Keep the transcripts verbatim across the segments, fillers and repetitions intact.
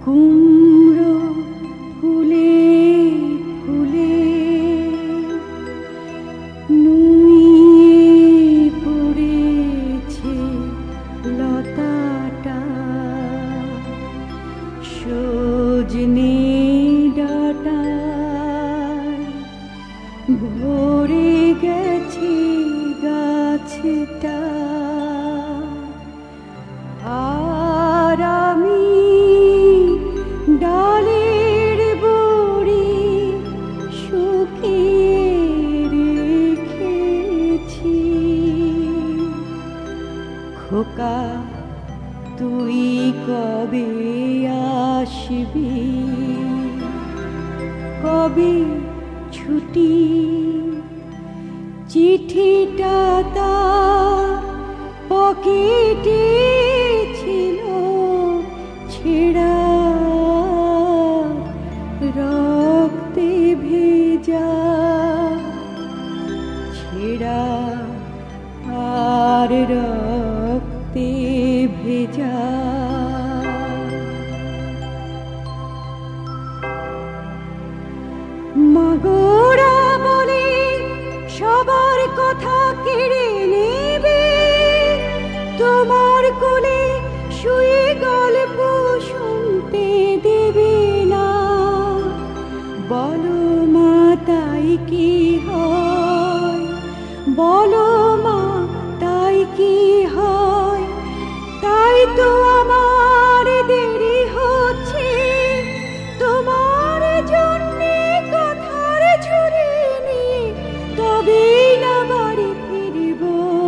কুমড়ো ফুলে ফুলে নুয়ে পড়েছে লতাটা, সজনে ডাঁটায় ভরে গেছে গাছটা। আর আমি ডালের বড়ি শুকিয়ে রেখেছি। খোকা তুই কবে আসবি, কবে ছুটি? চিঠিটা তার পকেটে ছিল ছেঁড়া, রক্তে ভেজা, ছেঁড়া আর রক্তে ভেজা। মাগোরা বলে সবার কথা কেড়ে নেবে, তোমার কোলে শুয়ে গল্প শুনতে দেবে না। বলো মা তাই কি হয়, বলো মা তাই কি হয়? তাই তো আমার দেরি হচ্ছে তোমার জন্যে কথার ঝুড়ি নিয়ে, তবেই না বাড়ি ফিরব।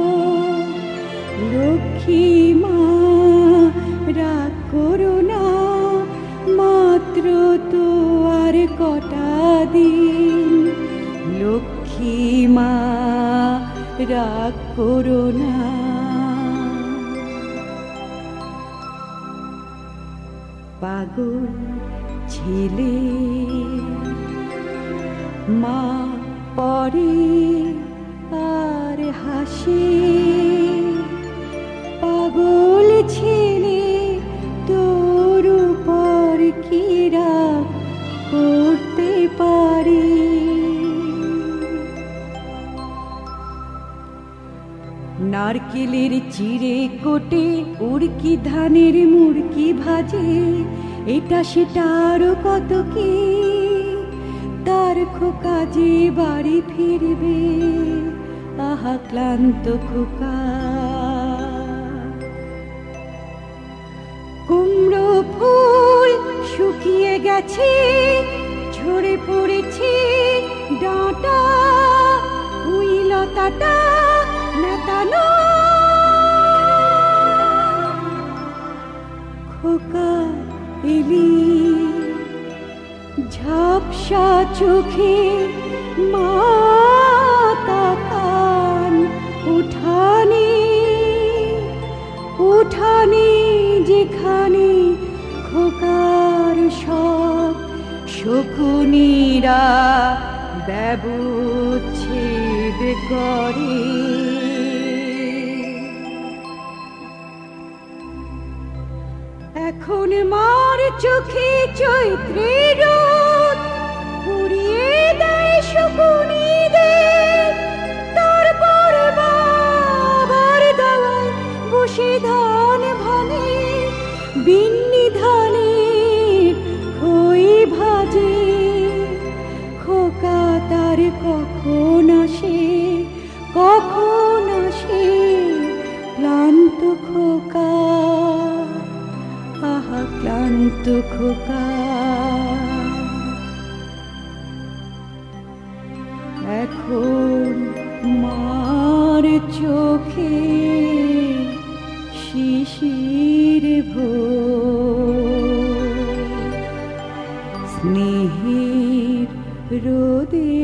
লক্ষ্মী মা রাগ করো না, মাত্র তো আর কটা দিন। লক্ষ্মী মা রাগ করো না। পাগল ছেলে মা পরে আর হাসে, পাগল ছেলে তোর উপর কি রাগ করতে পারে? নারকেলের চিড়ে কোটে উড়কি ধানের মুড়কি ভাজে, এটা সেটা আরো কত কি। তার খোকা যে বাড়ি ফিরবে, আহা ক্লান্ত খোকা। কুমড়ো ফুল শুকিয়ে গেছে, ঝরে পড়েছে ডাঁটা, উই লতাটা নেতানো। খোকা এলি ঝাপসা চোখে, মা তাকান উঠানে, উঠানে যেখানে খোকার সব শকুনিরা ব্যবচ্ছেদ করে। এখন মার চোখে চৈত্রের রোদ পুড়িয়ে দেয় শকুনিদের। তারপর বাবার দাওয়ায় বসে ধান ভানে, বিন্নি ধানের খই ভাজে। খোকা তার কখন আসে, কখন আসে ক্লান্ত খোকা, আহা ক্লান্ত খোকা। এখন মার চোখে শিশির ভোর, স্নেহের রোদে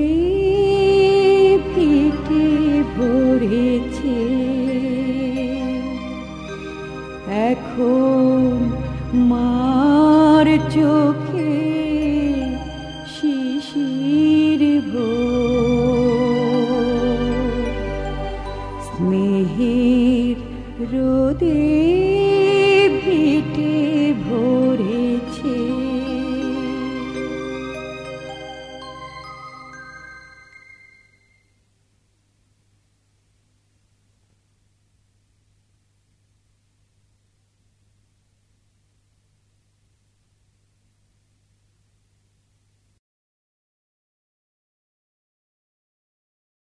ফিটে ভরেছে। এখন মার চোখে শিশির ভোর, স্নেহের রোদে